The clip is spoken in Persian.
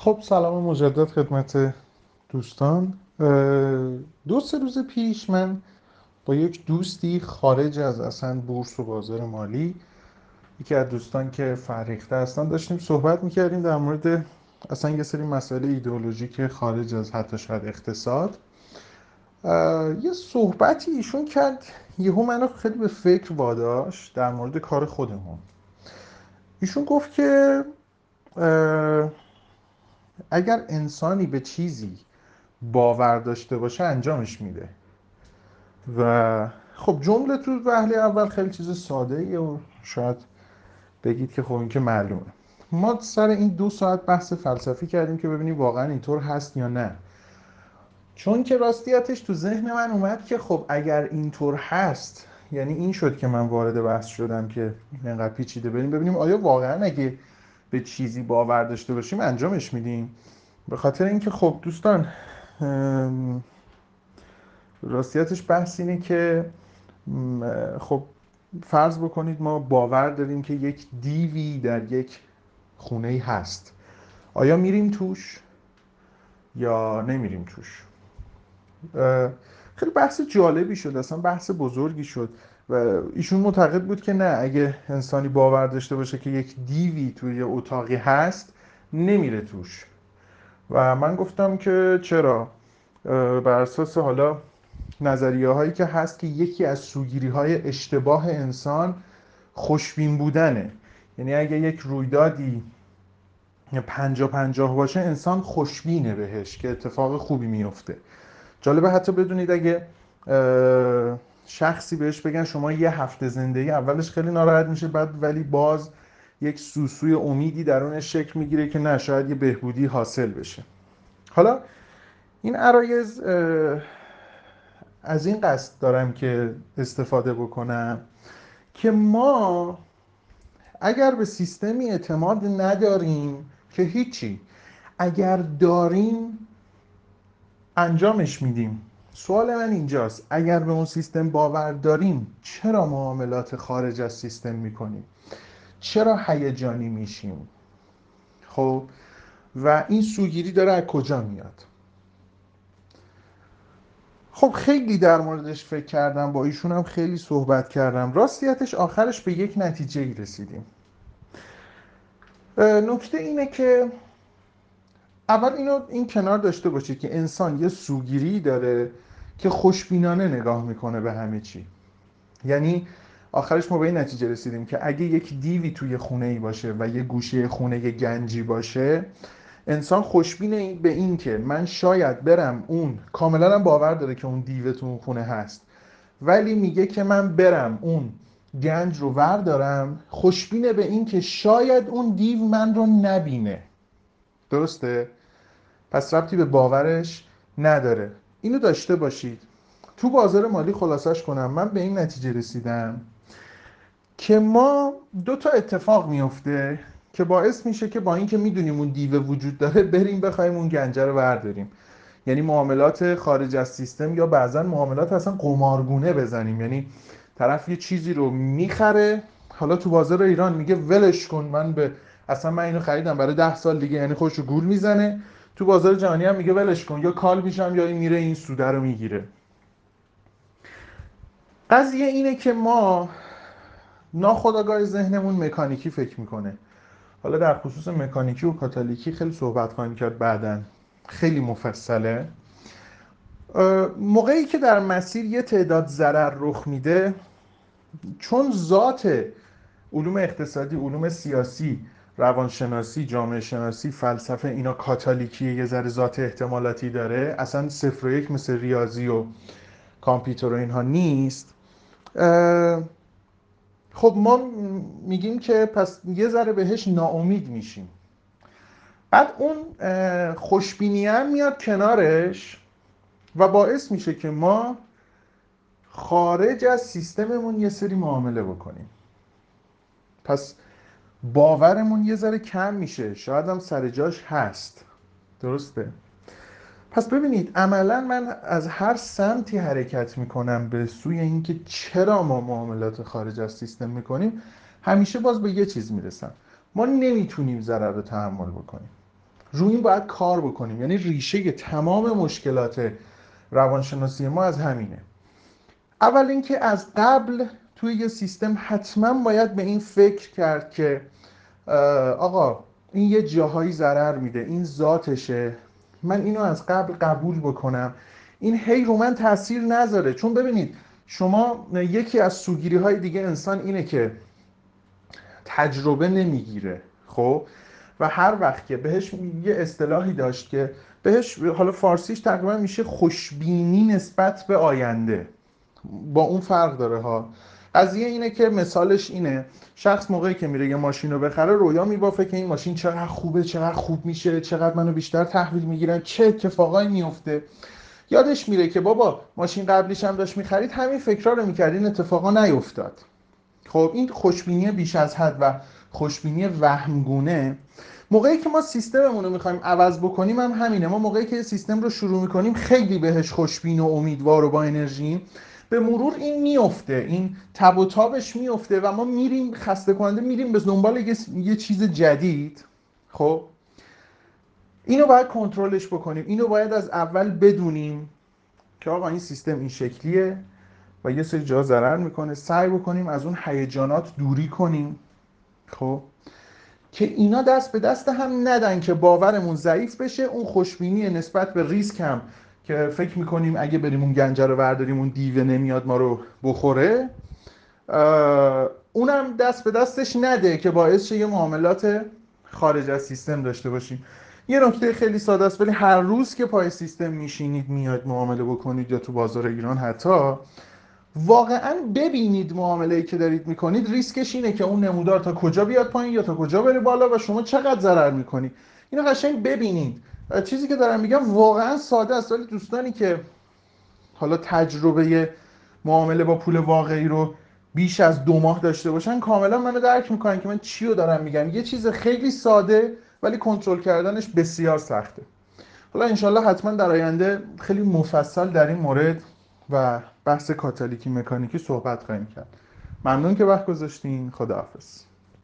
خب سلام مجدد خدمت دوستان. دو سه روز پیش من با یک دوستی خارج از اصلا بورس و بازار مالی، یکی از دوستان که فرهیخته هستن، داشتیم صحبت میکردیم در مورد اصلا یه سری مسائل ایدئولوژیک خارج از حتی شاید اقتصاد. یه صحبتی ایشون کرد، یهو منو خیلی به فکر واداشت در مورد کار خودمون. ایشون گفت که اه، اگر انسانی به چیزی باور داشته باشه انجامش میده. و خب جمله تو وهله اول خیلی چیز ساده ایه و شاید بگید که خب این که معلومه. ما سر این 2 ساعت بحث فلسفی کردیم که ببینیم واقعا اینطور هست یا نه. چون که راستیتش تو ذهن من اومد که خب اگر اینطور هست، یعنی این شد که من وارد بحث شدم که اینقدر پیچیده بریم ببینیم آیا واقعا اگه به چیزی باور داشته باشیم انجامش میدیم. به خاطر اینکه خب دوستان، راستیتش بحث اینه که خب فرض بکنید ما باور داریم که یک دیوی در یک خونه هست. آیا میریم توش یا نمیریم توش؟ خیلی بحث جالبی شد، اصلا بحث بزرگی شد. و ایشون معتقد بود که نه، اگه انسانی باور داشته باشه که یک دیوی توی اتاقی هست نمیره توش. و من گفتم که چرا؟ بر اساس حالا نظریه هایی که هست که یکی از سوگیری های اشتباه انسان خوشبین بودنه. یعنی اگه یک رویدادی 50-50 باشه انسان خوشبینه بهش که اتفاق خوبی میفته. جالبه حتی بدونید اگه شخصی بهش بگن شما یه هفته زندگی، اولش خیلی ناراحت میشه، بعد ولی باز یک سوسوی امیدی درونش شکل میگیره که نه، شاید یه بهبودی حاصل بشه. حالا این عرایض از این قصد دارم که استفاده بکنم که ما اگر به سیستمی اعتماد نداریم که هیچی، اگر داریم انجامش میدیم. سوال من اینجاست، اگر به اون سیستم باور داریم چرا معاملات خارج از سیستم میکنیم؟ چرا هیجانی میشیم؟ خب و این سوگیری داره از کجا میاد؟ خب خیلی در موردش فکر کردم، با ایشون هم خیلی صحبت کردم. راستیتش آخرش به یک نتیجه رسیدیم. نکته اینه که اول این کنار داشته باشید که انسان یه سوگیری داره که خوشبینانه نگاه میکنه به همه چی. یعنی آخرش ما به این نتیجه رسیدیم که اگه یک دیوی توی خونه ای باشه و یه گوشه خونه یه گنجی باشه، انسان خوشبینه به این که من شاید برم اون، کاملا هم باور داره که اون دیو تو اون خونه هست، ولی میگه که من برم اون گنج رو وردارم، خوشبینه به این که شاید اون دیو من رو نبینه. درسته؟ پس ربطی به باورش نداره. اینو داشته باشید. تو بازار مالی خلاصش کنم، من به این نتیجه رسیدم که ما 2 تا اتفاق میفته که باعث میشه که با اینکه میدونیم اون دیو وجود داره بریم بخوایم اون گنجه رو برداریم. یعنی معاملات خارج از سیستم یا بعضا معاملات اصلا قمارگونه بزنیم. یعنی طرف یه چیزی رو میخره، حالا تو بازار ایران میگه ولش کن، من اینو خریدم برای 10 سال دیگه، یعنی خودش رو گول میزنه. تو بازار جهانی هم میگه ولش کن، یا کال میشم یا این میره این سوده رو میگیره. قضیه اینه که ما ناخودآگاه ذهنمون مکانیکی فکر میکنه. حالا در خصوص مکانیکی و کاتالیکی خیلی صحبت خواهیم کرد بعداً، خیلی مفصله. موقعی که در مسیر یه تعداد ضرر رخ میده، چون ذات علوم اقتصادی، علوم سیاسی، روانشناسی، جامعه شناسی، فلسفه اینا کاتالیکیه، یه ذره ذات احتمالاتی داره، اصلا 0 و 1 مثل ریاضی و کامپیوتر و اینها نیست. خب ما میگیم که پس یه ذره بهش ناامید میشیم. بعد اون خوشبینی هم میاد کنارش و باعث میشه که ما خارج از سیستممون یه سری معامله بکنیم. پس باورمون یه ذره کم میشه، شاید هم سر جاش هست. درسته؟ پس ببینید عملا من از هر سمتی حرکت میکنم به سوی اینکه چرا ما معاملات خارج از سیستم میکنیم، همیشه باز به یه چیز میرسم: ما نمیتونیم ضرر رو تحمل بکنیم. روی این باید کار بکنیم. یعنی ریشه تمام مشکلات روانشناسی ما از همینه. اول اینکه از قبل توی یه سیستم حتما باید به این فکر کرد که آقا این یه جاهایی ضرر میده، این ذاتشه، من اینو از قبل قبول بکنم، این هی رو من تاثیر نذاره. چون ببینید شما یکی از سوگیری های دیگه انسان اینه که تجربه نمیگیره. خب و هر وقت که بهش یه اصطلاحی داشت که بهش حالا فارسیش تقریبا میشه خوشبینی نسبت به آینده، با اون فرق داره ها. قضیه اینه که مثالش اینه، شخص موقعی که میره یه ماشین رو بخره رویا میبافه که این ماشین چقدر خوبه، چقدر خوب میشه، چقدر منو بیشتر تحویل میگیرن، چه اتفاقایی میفته. یادش میره که بابا ماشین قبلیش هم داشت میخرید همین فکرها رو میکرد، این اتفاقا نیفتاد. خب این خوشبینی بیش از حد و خوشبینی وهمگونه، موقعی که ما سیستممون رو میخوایم عوض بکنیم هم همینه. ما موقعی که سیستم رو شروع میکنیم خیلی بهش خوشبین و امیدوار و با انرژیم، به مرور این میفته، این تب و تابش میفته و ما میریم خسته کننده، میریم به دنبال یه چیز جدید. خب اینو باید کنترلش بکنیم، اینو باید از اول بدونیم که آقا این سیستم این شکلیه و یه سری جا ضرر میکنه، سعی بکنیم از اون هیجانات دوری کنیم. خب که اینا دست به دست هم ندن که باورمون ضعیف بشه، اون خوشبینی نسبت به ریسک هم که فکر میکنیم اگه بریم اون گنجه رو برداریم اون دیوه نمیاد ما رو بخوره، اونم دست به دستش نده که باعث شه یه معاملات خارج از سیستم داشته باشیم. یه نکته خیلی ساده است ولی هر روز که پای سیستم میشینید میاد معامله بکنید یا تو بازار ایران حتی، واقعا ببینید معامله‌ای که دارید میکنید ریسکش اینه که اون نمودار تا کجا بیاد پایین یا تا کجا بره بالا و شما چقدر ضرر میکنید. اینو قشنگ ببینید. چیزی که دارم میگم واقعا ساده است ولی دوستانی که حالا تجربه معامله با پول واقعی رو بیش از 2 ماه داشته باشن کاملا منو درک میکنن که من چی رو دارم میگم. یه چیز خیلی ساده ولی کنترل کردنش بسیار سخته. حالا انشالله حتما در آینده خیلی مفصل در این مورد و بحث کاتالیتی مکانیکی صحبت خواهیم کرد. ممنون که وقت گذاشتین. خداحافظ.